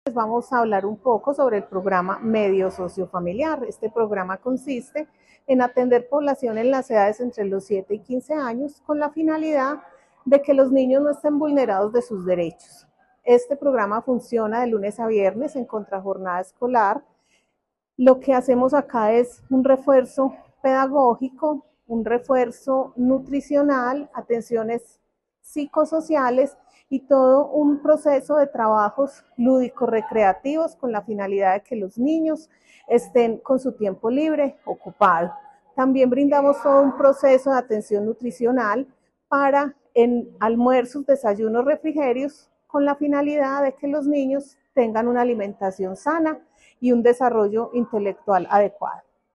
Vamos a hablar un poco sobre el programa Medio Sociofamiliar. Este programa consiste en atender población en las edades entre los 7 y 15 años con la finalidad de que los niños no estén vulnerados de sus derechos. Este programa funciona de lunes a viernes en contrajornada escolar. Lo que hacemos acá es un refuerzo pedagógico, un refuerzo nutricional, atenciones psicosociales y todo un proceso de trabajos lúdicos recreativos con la finalidad de que los niños estén con su tiempo libre ocupado. También brindamos todo un proceso de atención nutricional para en almuerzos, desayunos, refrigerios, con la finalidad de que los niños tengan una alimentación sana y un desarrollo intelectual adecuado.